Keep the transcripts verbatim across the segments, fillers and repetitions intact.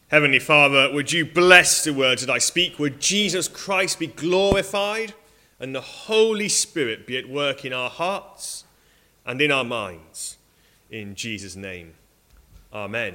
Heavenly Father, would you bless the words that I speak? Would Jesus Christ be glorified and the Holy Spirit be at work in our hearts and in our minds? In Jesus' name, amen.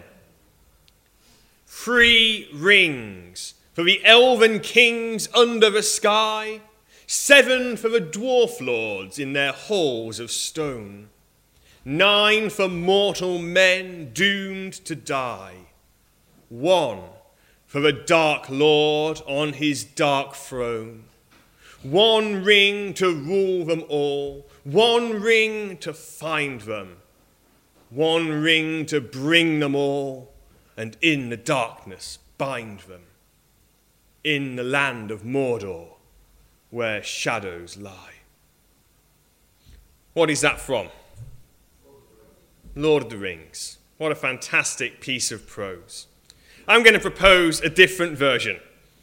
Three rings for the elven kings under the sky, seven for the dwarf lords in their halls of stone, nine for mortal men doomed to die, one for the dark lord on his dark throne, one ring to rule them all, one ring to find them, one ring to bring them all, and in the darkness bind them, in the land of Mordor, where shadows lie. What is that from? Lord of the Rings. What a fantastic piece of prose. I'm going to propose a different version.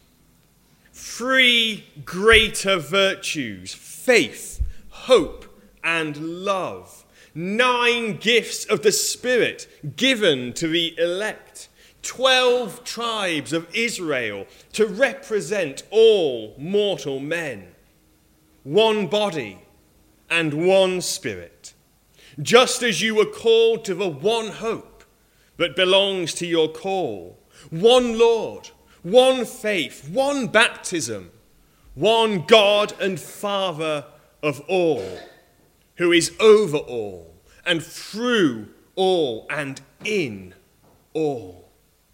Three greater virtues: faith, hope, and love. Nine gifts of the Spirit given to the elect. Twelve tribes of Israel to represent all mortal men. One body and one Spirit. Just as you were called to the one hope that belongs to your call. One Lord, one faith, one baptism, one God and Father of all, who is over all and through all and in all.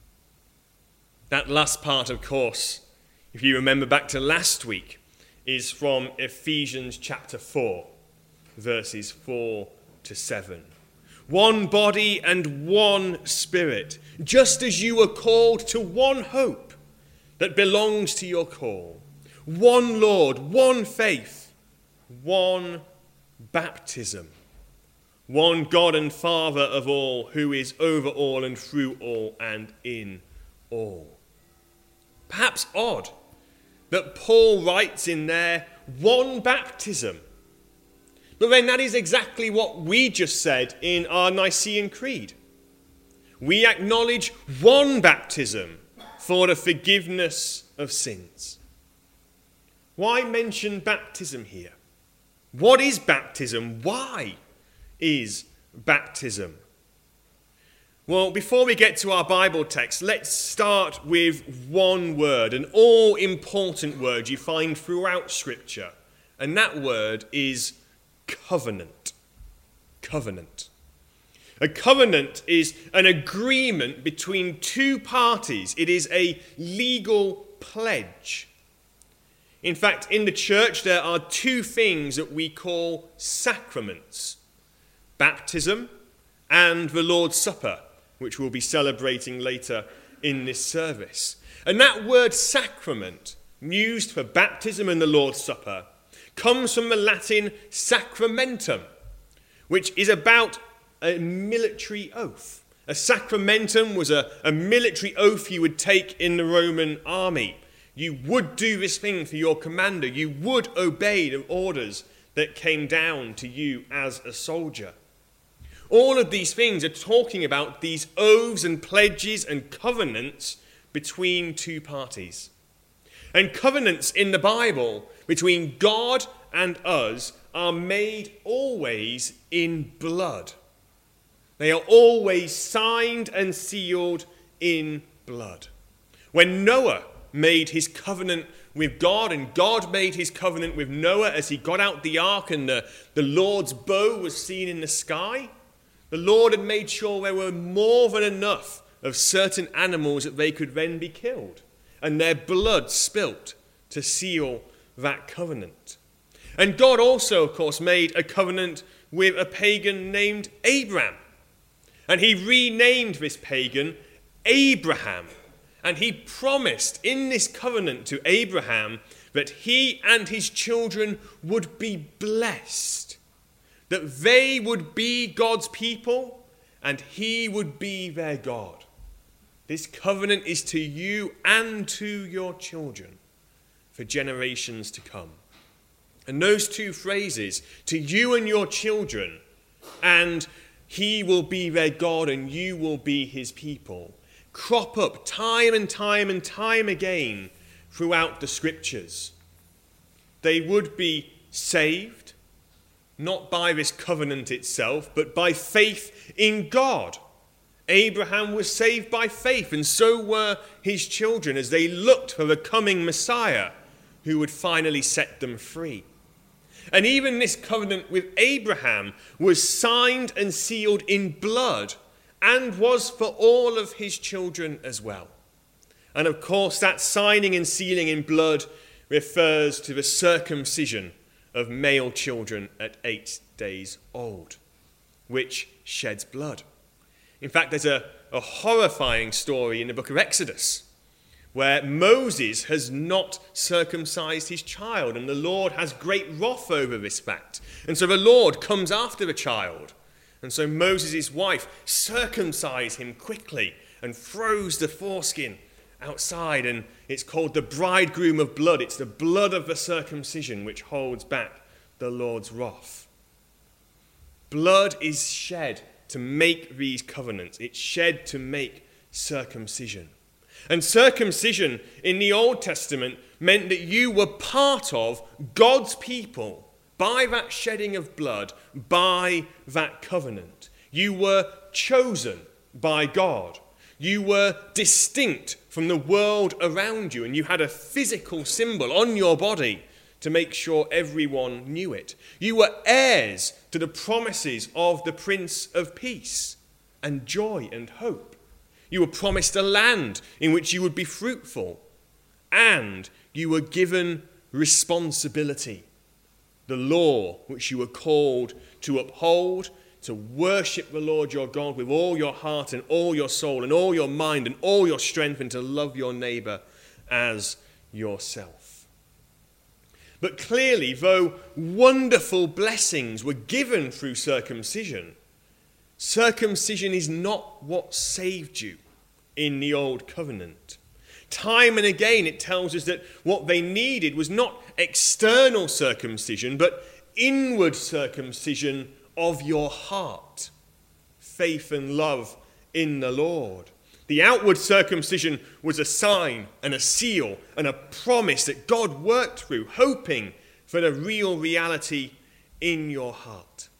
That last part, of course, if you remember back to last week, is from Ephesians chapter four, verses four to seven. One body and one Spirit, just as you were called to one hope that belongs to your call. One Lord, one faith, one baptism. One God and Father of all, who is over all and through all and in all. Perhaps odd that Paul writes in there, one baptism. But then that is exactly what we just said in our Nicene Creed. We acknowledge one baptism for the forgiveness of sins. Why mention baptism here? What is baptism? Why is baptism? Well, before we get to our Bible text, let's start with one word, an all-important word you find throughout Scripture. And that word is covenant. Covenant. A covenant is an agreement between two parties. It is a legal pledge. In fact, in the church, there are two things that we call sacraments: baptism and the Lord's Supper, which we'll be celebrating later in this service. And that word sacrament, used for baptism and the Lord's Supper, comes from the Latin sacramentum, which is about a military oath. A sacramentum was a, a military oath you would take in the Roman army. You would do this thing for your commander. You would obey the orders that came down to you as a soldier. All of these things are talking about these oaths and pledges and covenants between two parties. And covenants in the Bible between God and us are made always in blood. They are always signed and sealed in blood. When Noah made his covenant with God, and God made his covenant with Noah as he got out the ark and the, the Lord's bow was seen in the sky, the Lord had made sure there were more than enough of certain animals that they could then be killed, and their blood spilt to seal that covenant. And God also, of course, made a covenant with a pagan named Abraham. And he renamed this pagan Abraham. And he promised in this covenant to Abraham that he and his children would be blessed, that they would be God's people and he would be their God. This covenant is to you and to your children for generations to come. And those two phrases, to you and your children, and he will be their God and you will be his people, crop up time and time and time again throughout the scriptures. They would be saved, not by this covenant itself, but by faith in God. Abraham was saved by faith, and so were his children as they looked for the coming Messiah who would finally set them free. And even this covenant with Abraham was signed and sealed in blood and was for all of his children as well. And of course, that signing and sealing in blood refers to the circumcision of male children at eight days old, which sheds blood. In fact, there's a, a horrifying story in the book of Exodus where Moses has not circumcised his child, and the Lord has great wrath over this fact. And so the Lord comes after the child. And so Moses' wife circumcises him quickly and throws the foreskin outside, and it's called the bridegroom of blood. It's the blood of the circumcision which holds back the Lord's wrath. Blood is shed to make these covenants. It's shed to make circumcision. And circumcision in the Old Testament meant that you were part of God's people by that shedding of blood, by that covenant. You were chosen by God. You were distinct from the world around you, and you had a physical symbol on your body to make sure everyone knew it. You were heirs to the promises of the Prince of Peace and joy and hope. You were promised a land in which you would be fruitful, and you were given responsibility, the law which you were called to uphold, to worship the Lord your God with all your heart and all your soul and all your mind and all your strength, and to love your neighbour as yourself. But clearly, though wonderful blessings were given through circumcision, circumcision is not what saved you in the Old Covenant. Time and again it tells us that what they needed was not external circumcision, but inward circumcision of your heart. Faith and love in the Lord. The outward circumcision was a sign and a seal and a promise that God worked through, hoping for the real reality in your heart.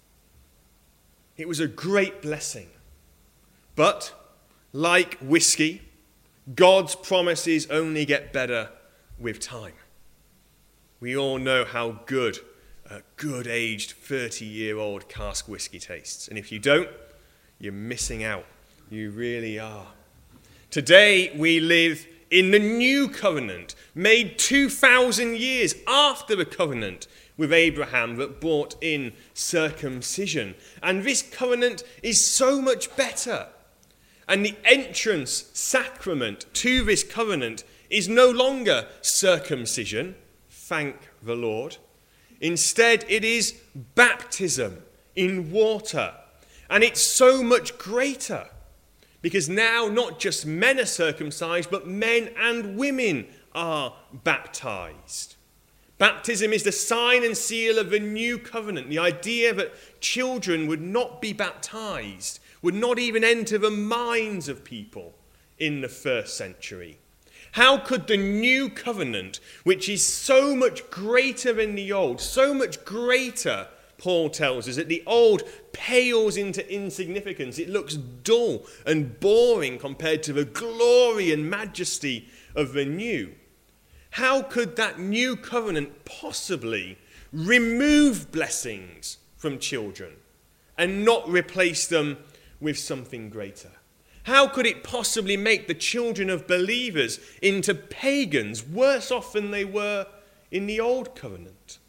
It was a great blessing. But, like whiskey, God's promises only get better with time. We all know how good a good aged thirty-year-old cask whiskey tastes. And if you don't, you're missing out. You really are. Today we live in the new covenant, made two thousand years after the covenant with Abraham that brought in circumcision. And this covenant is so much better. And the entrance sacrament to this covenant is no longer circumcision, thank the Lord. Instead, it is baptism in water. And it's so much greater because now not just men are circumcised, but men and women are baptized. Baptism is the sign and seal of the new covenant. The idea that children would not be baptized would not even enter the minds of people in the first century. How could the new covenant, which is so much greater than the old, so much greater, Paul tells us, that the old pales into insignificance. It looks dull and boring compared to the glory and majesty of the new. How could that new covenant possibly remove blessings from children and not replace them with something greater? How could it possibly make the children of believers into pagans worse off than they were in the old covenant?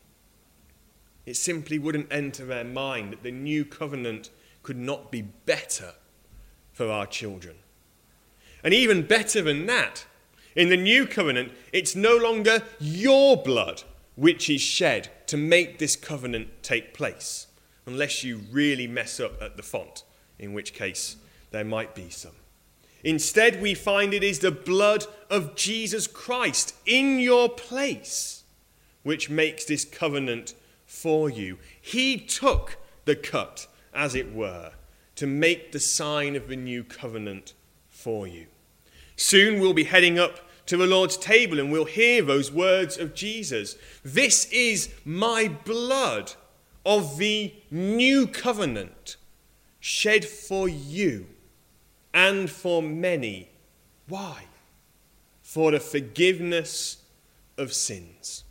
It simply wouldn't enter their mind that the new covenant could not be better for our children. And even better than that, in the new covenant, it's no longer your blood which is shed to make this covenant take place, unless you really mess up at the font, in which case there might be some. Instead, we find it is the blood of Jesus Christ in your place which makes this covenant for you. He took the cut, as it were, to make the sign of the new covenant for you. Soon we'll be heading up to the Lord's table and we'll hear those words of Jesus. This is my blood of the new covenant, shed for you and for many. Why? For the forgiveness of sins.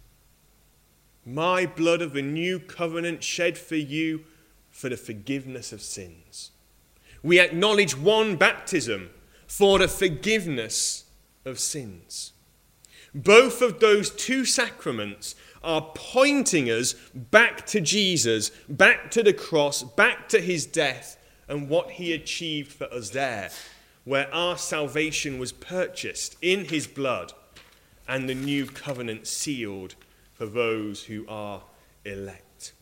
My blood of the new covenant shed for you for the forgiveness of sins. We acknowledge one baptism for the forgiveness of sins. Both of those two sacraments are pointing us back to Jesus, back to the cross, back to his death and what he achieved for us there, where our salvation was purchased in his blood and the new covenant sealed for those who are elect.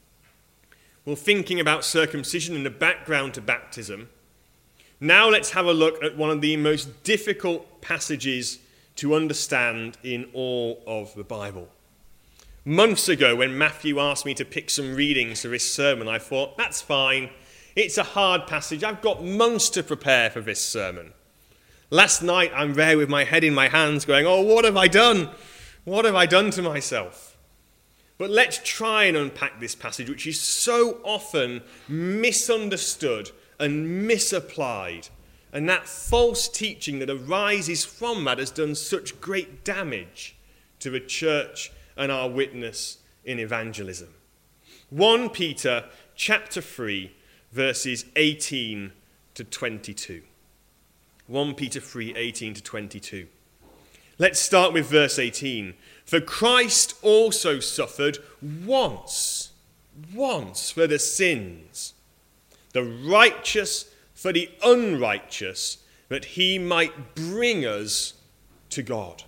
Well, thinking about circumcision and the background to baptism, now let's have a look at one of the most difficult passages to understand in all of the Bible. Months ago, when Matthew asked me to pick some readings for this sermon, I thought, that's fine. It's a hard passage. I've got months to prepare for this sermon. Last night, I'm there with my head in my hands going, oh, what have I done? What have I done to myself? But let's try and unpack this passage, which is so often misunderstood and misapplied. And that false teaching that arises from that has done such great damage to the church and our witness in evangelism. First Peter chapter three, verses eighteen to twenty-two. First Peter three, eighteen to twenty-two. Let's start with verse eighteen. For Christ also suffered once, once for the sins, the righteous for the unrighteous, that he might bring us to God.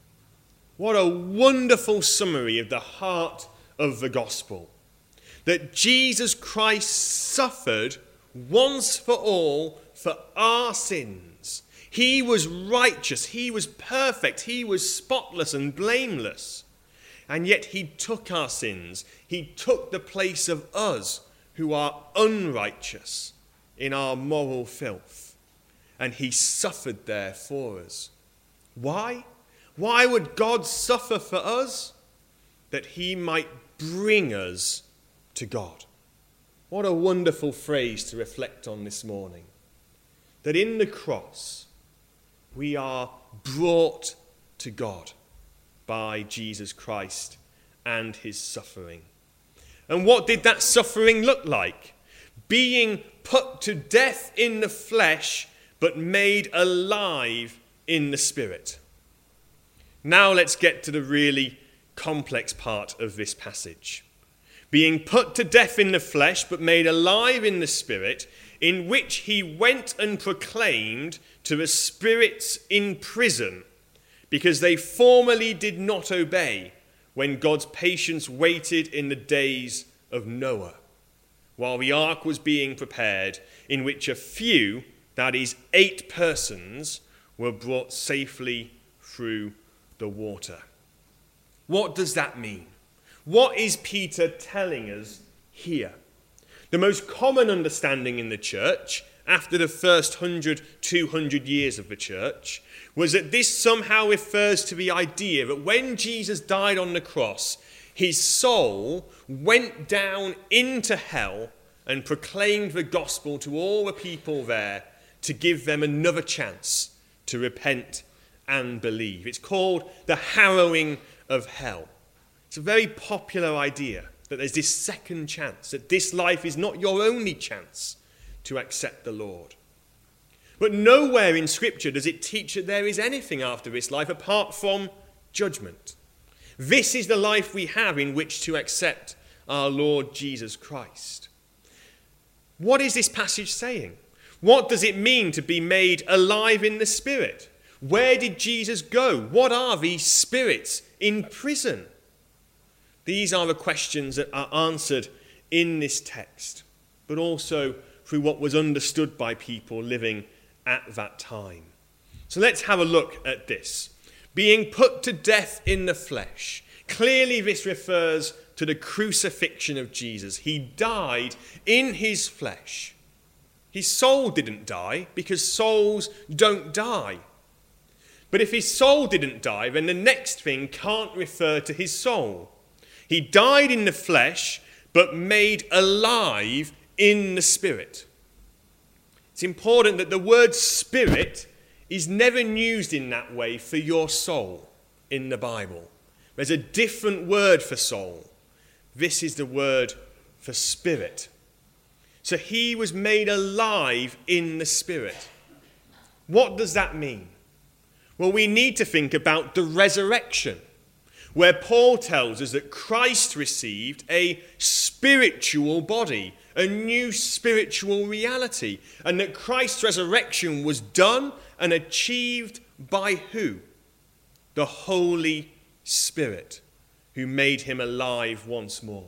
What a wonderful summary of the heart of the gospel. That Jesus Christ suffered once for all for our sins. He was righteous, he was perfect, he was spotless and blameless. And yet he took our sins. He took the place of us who are unrighteous in our moral filth. And he suffered there for us. Why? Why would God suffer for us? That he might bring us to God. What a wonderful phrase to reflect on this morning. That in the cross, we are brought to God by Jesus Christ and his suffering. And what did that suffering look like? Being put to death in the flesh, but made alive in the spirit. Now let's get to the really complex part of this passage. Being put to death in the flesh, but made alive in the spirit, in which he went and proclaimed to the spirits in prison, because they formerly did not obey when God's patience waited in the days of Noah, while the ark was being prepared, in which a few, that is eight persons, were brought safely through the water. What does that mean? What is Peter telling us here? The most common understanding in the church, after the first one hundred, two hundred years of the church, was that this somehow refers to the idea that when Jesus died on the cross, his soul went down into hell and proclaimed the gospel to all the people there to give them another chance to repent and believe. It's called the harrowing of hell. It's a very popular idea that there's this second chance, that this life is not your only chance to accept the Lord. But nowhere in Scripture does it teach that there is anything after this life apart from judgment. This is the life we have in which to accept our Lord Jesus Christ. What is this passage saying? What does it mean to be made alive in the Spirit? Where did Jesus go? What are these spirits in prison? These are the questions that are answered in this text, but also through what was understood by people living at that time. So let's have a look at this. Being put to death in the flesh. Clearly this refers to the crucifixion of Jesus. He died in his flesh. His soul didn't die because souls don't die. But if his soul didn't die, then the next thing can't refer to his soul. He died in the flesh, but made alive in the spirit. It's important that the word spirit is never used in that way for your soul in the Bible. There's a different word for soul. This is the word for spirit. So he was made alive in the spirit. What does that mean? Well, we need to think about the resurrection, where Paul tells us that Christ received a spiritual body, a new spiritual reality, and that Christ's resurrection was done and achieved by who? The Holy Spirit, who made him alive once more.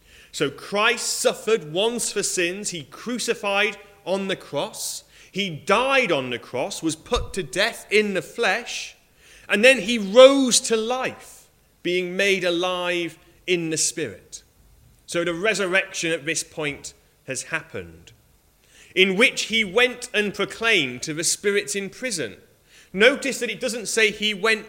So Christ suffered once for sins. He crucified on the cross. He died on the cross, was put to death in the flesh, and then he rose to life, being made alive in the spirit. So the resurrection at this point has happened, in which he went and proclaimed to the spirits in prison. Notice that it doesn't say he went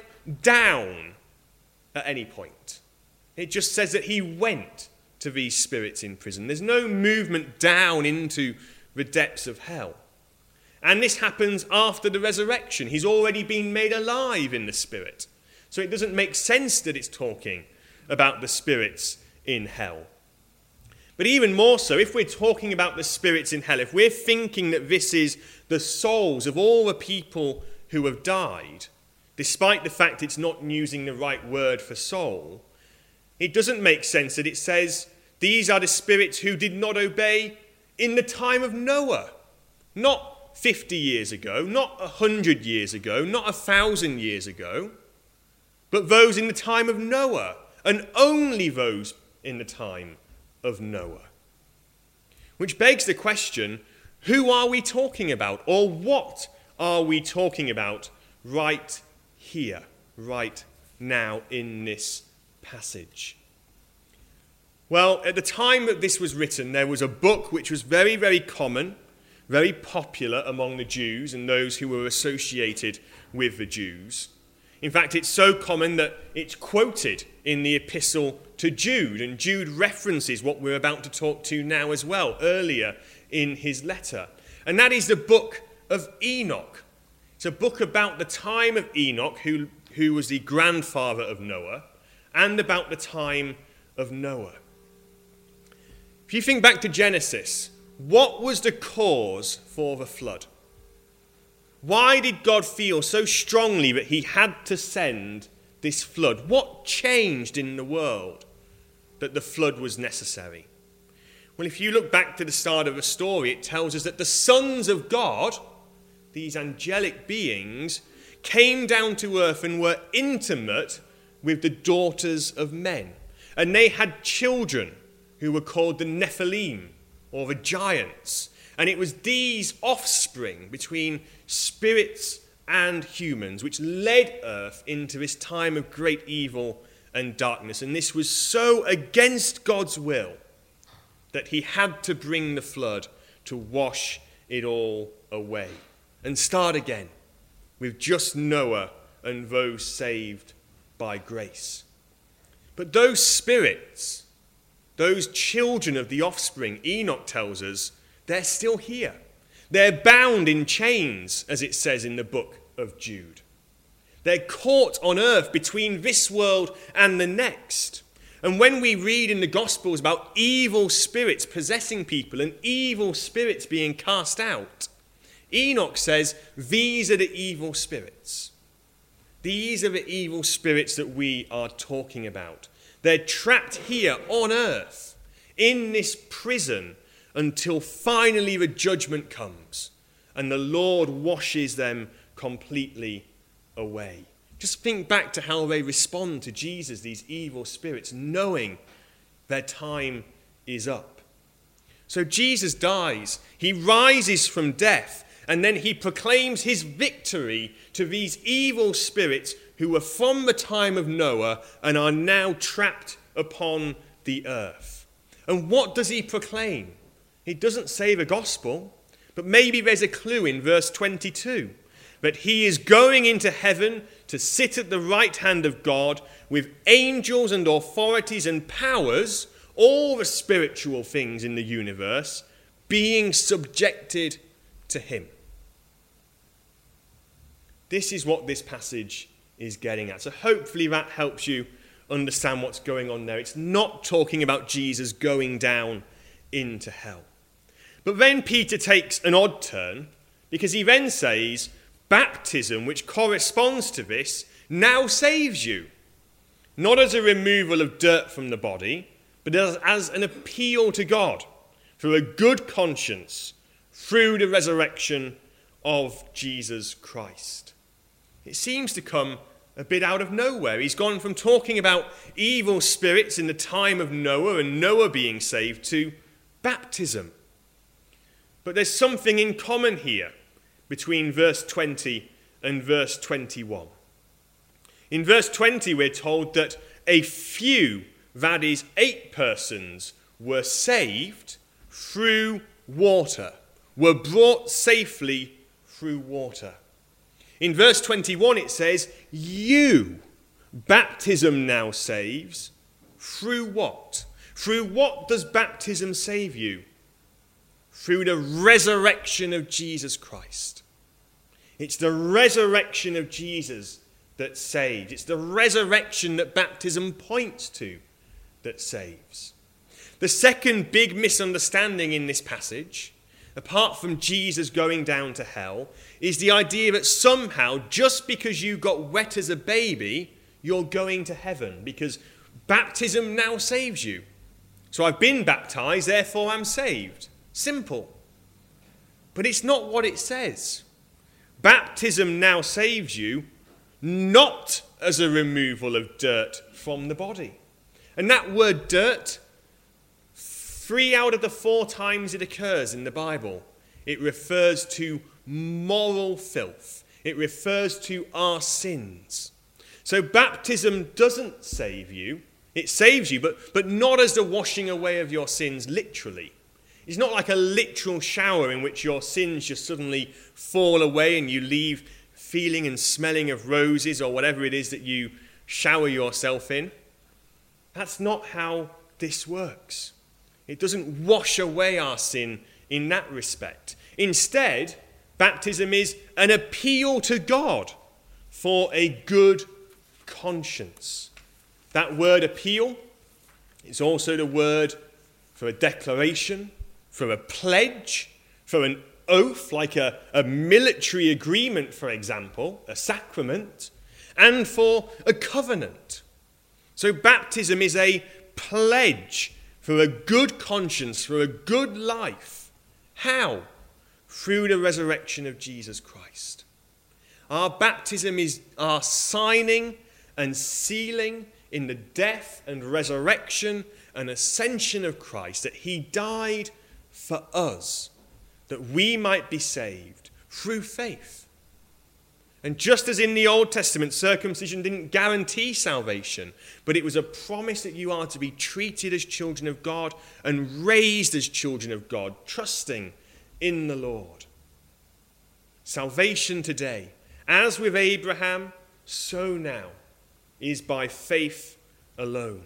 down at any point. It just says that he went to these spirits in prison. There's no movement down into the depths of hell. And this happens after the resurrection. He's already been made alive in the spirit. So it doesn't make sense that it's talking about the spirits in hell. But even more so, if we're talking about the spirits in hell, if we're thinking that this is the souls of all the people who have died, despite the fact it's not using the right word for soul, it doesn't make sense that it says these are the spirits who did not obey in the time of Noah. Not fifty years ago, not a hundred years ago, not a thousand years ago, but those in the time of Noah, and only those in the time of Noah. Which begs the question, who are we talking about, or what are we talking about right here, right now in this passage? Well, at the time that this was written, there was a book which was very, very common, very popular among the Jews and those who were associated with the Jews. In fact, it's so common that it's quoted in the epistle to Jude, and Jude references what we're about to talk to now as well, earlier in his letter. And that is the book of Enoch. It's a book about the time of Enoch, who, who was the grandfather of Noah, and about the time of Noah. If you think back to Genesis, what was the cause for the flood? Why did God feel so strongly that he had to send this flood? What changed in the world that the flood was necessary? Well, if you look back to the start of the story, it tells us that the sons of God, these angelic beings, came down to earth and were intimate with the daughters of men. And they had children who were called the Nephilim, or the giants. And it was these offspring between spirits and humans which led earth into this time of great evil and darkness. And this was so against God's will that he had to bring the flood to wash it all away and start again with just Noah and those saved by grace. But those spirits, those children of the offspring, Enoch tells us, they're still here. They're bound in chains, as it says in the book of Jude. They're caught on earth between this world and the next. And when we read in the Gospels about evil spirits possessing people and evil spirits being cast out, Enoch says, these are the evil spirits. These are the evil spirits that we are talking about. They're trapped here on earth, in this prison, until finally the judgment comes and the Lord washes them completely away. Just think back to how they respond to Jesus, these evil spirits, knowing their time is up. So Jesus dies, he rises from death, and then he proclaims his victory to these evil spirits who were from the time of Noah and are now trapped upon the earth. And what does he proclaim? He doesn't say the gospel, But maybe there's a clue in verse twenty-two, that he is going into heaven to sit at the right hand of God with angels and authorities and powers, all the spiritual things in the universe, being subjected to him. This is what this passage is getting at. So hopefully that helps you understand what's going on there. It's not talking about Jesus going down into hell. But then Peter takes an odd turn, because he then says, baptism, which corresponds to this, now saves you. Not as a removal of dirt from the body, but as, as an appeal to God for a good conscience through the resurrection of Jesus Christ. It seems to come a bit out of nowhere. He's gone from talking about evil spirits in the time of Noah and Noah being saved to baptism. But there's something in common here between verse twenty and verse twenty-one. In verse twenty, we're told that a few, that is, eight persons, were saved through water, were brought safely through water. In verse twenty-one, it says, you, baptism now saves, through what? Through what does baptism save you? Through the resurrection of Jesus Christ. It's the resurrection of Jesus that saves. It's the resurrection that baptism points to that saves. The second big misunderstanding in this passage, apart from Jesus going down to hell, is the idea that somehow, just because you got wet as a baby, you're going to heaven, because baptism now saves you. So I've been baptized, therefore I'm saved. Simple. But it's not what it says. Baptism now saves you, not as a removal of dirt from the body. And that word dirt, three out of the four times it occurs in the Bible, it refers to moral filth. It refers to our sins. So baptism doesn't save you. It saves you, but, but not as the washing away of your sins literally. It's not like a literal shower in which your sins just suddenly fall away and you leave feeling and smelling of roses or whatever it is that you shower yourself in. That's not how this works. It doesn't wash away our sin in that respect. Instead, baptism is an appeal to God for a good conscience. That word appeal is also the word for a declaration, for a pledge, for an oath, like a, a military agreement, for example, a sacrament, and for a covenant. So baptism is a pledge for a good conscience, for a good life. How? Through the resurrection of Jesus Christ. Our baptism is our signing and sealing in the death and resurrection and ascension of Christ, that he died for us, that we might be saved through faith. And just as in the Old Testament, circumcision didn't guarantee salvation, but it was a promise that you are to be treated as children of God and raised as children of God, trusting in the Lord. Salvation today, as with Abraham, so now, is by faith alone.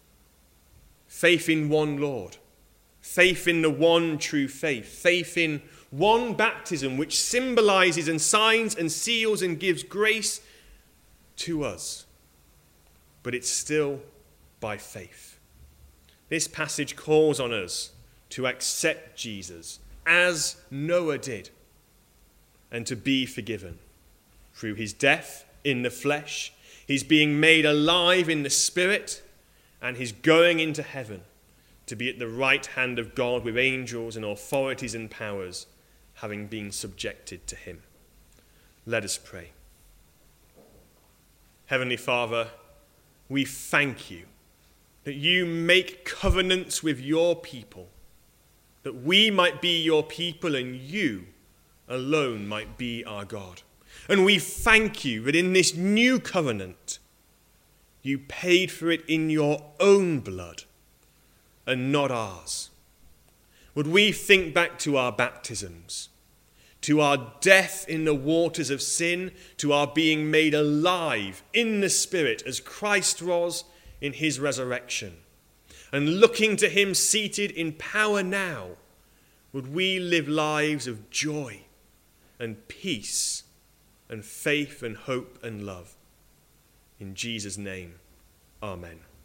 Faith in one Lord. Faith in the one true faith. Faith in one baptism which symbolizes and signs and seals and gives grace to us. But it's still by faith. This passage calls on us to accept Jesus as Noah did and to be forgiven through his death in the flesh, his being made alive in the spirit, and his going into heaven to be at the right hand of God with angels and authorities and powers, having been subjected to him. Let us pray. Heavenly Father, we thank you that you make covenants with your people, that we might be your people and you alone might be our God. And we thank you that in this new covenant, you paid for it in your own blood and not ours. Would we think back to our baptisms, to our death in the waters of sin, to our being made alive in the Spirit as Christ was in his resurrection, and looking to him seated in power now, would we live lives of joy and peace and faith and hope and love. In Jesus' name, amen.